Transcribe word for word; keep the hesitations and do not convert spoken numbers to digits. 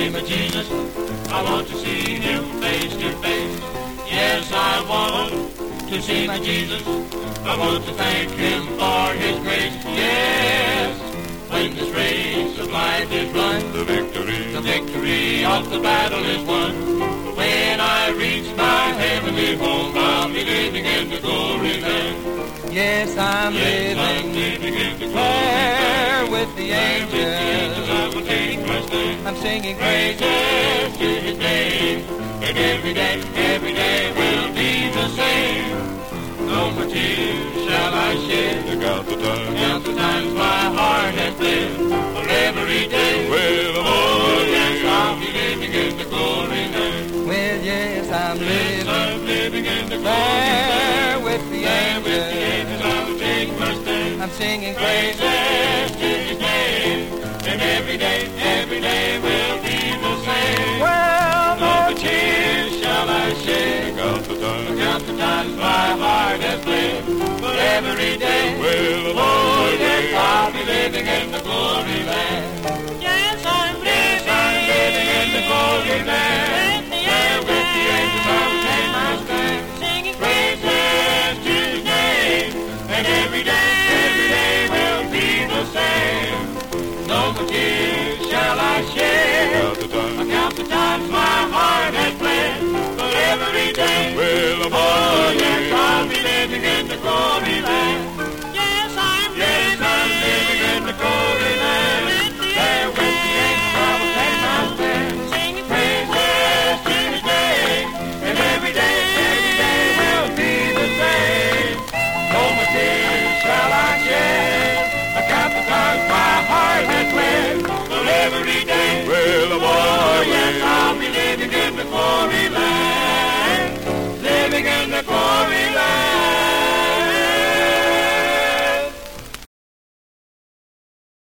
see my Jesus. I want to see him face to face. Yes, I want to see my Jesus. I want to thank him for his grace. Yes, when this race of life is run, the victory, the victory of the battle is won. When I reach my heavenly home, I'll be living in the glory land. Yes, I'm Yes, I'm living living in the glory there land. with the There with the angels I angels. will take my stand. I'm singing praises. Praises to his name. And every day, every day will be the same. No more tears shall I shed. Look out the time. Count the times my heart has bled. For every day, Well, oh yes, I'll oh, be living in the glory land. Well, yes, I'm Yes, living I'm living in the glory there land. with the There with the angels I angels. will take my stand. I'm singing praises. Praises to his name. And every day, every day will be the same. Well, No no more tears shall I shed. look out the time. Count the times my heart has bled. For every day, Well, oh yes, oh, I'll be living in the glory land. Yes, I'm living, I'm living in the glory land. There with the angels I will take my stand. Singing praises to his name. And every day, every day will be the same. No more tears shall I shed. look out the I time. count the times my heart has bled. For every day, Well, oh yes, oh, I'll be living in the glory land. Yes, I'm yes, living. I'm living in the glory land. There with the angels I will take my stand. Singing praises to his name. And every day, every day will be the same. No more tears shall I shed. I count the times my heart has bled. For every day, well, oh yes, oh, I'll be living in the glory